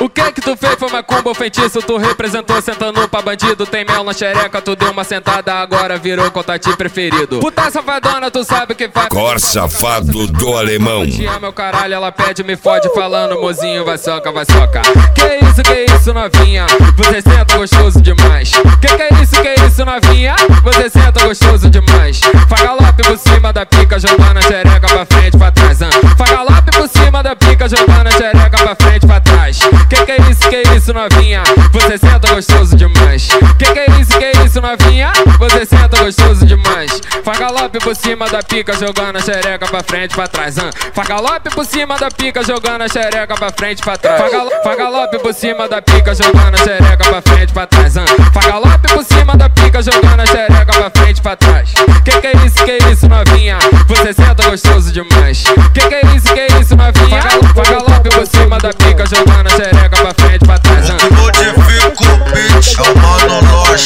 O que tu fez foi macumba ou feitiço? Tu representou sentando pra bandido. Tem mel na xereca, tu deu uma sentada, agora virou contati preferido. Puta safadona, tu sabe o que faz. Cor safado do alemão. Te ama meu caralho, ela pede, me fode falando, mozinho, vai soca, vai soca. Que isso, novinha? Você senta gostoso demais. Que isso, novinha? Você senta gostoso demais. Fagalope por cima da pica, jogando a xereca pra frente, pra trás. Fagalope por cima da pica, jogando a xereca pra frente, pra trás. Que isso, novinha? Você senta gostoso demais. Que isso, novinha? Você senta gostoso demais. Fagalope por cima da pica, jogando a xereca pra frente, pra trás. Fagalope por cima da pica, jogando a xereca pra frente, pra trás. Fagalope por cima da pica, jogando a xereca pra frente, pra trás. Fagalope por cima da pica, jogando a xereca pra frente, pra trás. Que isso, novinha? Você senta gostoso demais. Que isso, novinha? Fagalope por cima da pica, jogando a xereca pra frente, pra trás. Modifico o beat, chamando nós.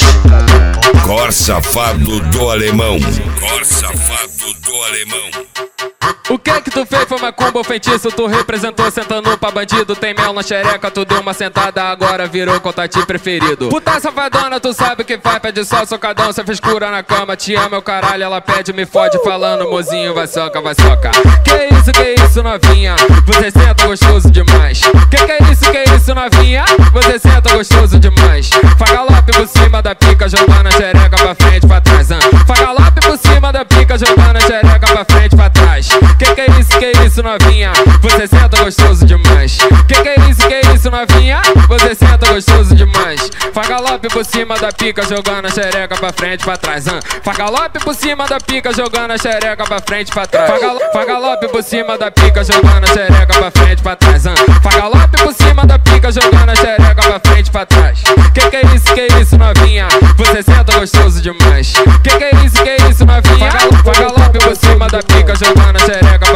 Cor safado do alemão. Cor safado do alemão. O que tu fez foi macumba ou feitiço? Tu representou sentando pra bandido. Tem mel na xereca, tu deu uma sentada, agora virou contati preferido. Puta safadona, tu sabe o que faz. Pede só socadão, cê fez cura na cama. Te ama meu caralho, ela pede, me fode falando, mozinho, vai soca, vai soca. Que isso, novinha? Você senta gostoso demais. Que isso, novinha? Você senta gostoso demais. Fagalope por cima da pica, jogando a xereca pra frente, pra trás. Fagalope por cima da pica, jogando a xereca pra frente, pra trás. Que isso, novinha? Você senta gostoso demais. Que isso, novinha? Você senta gostoso demais. Fagalope por cima da pica, jogando a xereca pra frente, pra trás. Fagalope por cima da pica, jogando a xereca pra frente, pra trás. Fagalope por cima da pica, jogando a xereca pra frente, pra trás. Fagalope por cima da pica, jogando a xereca pra frente, pra trás. Que isso, novinha? Você senta gostoso demais. Que isso, novinha? Fagalope por cima da pica, jogando a xereca pra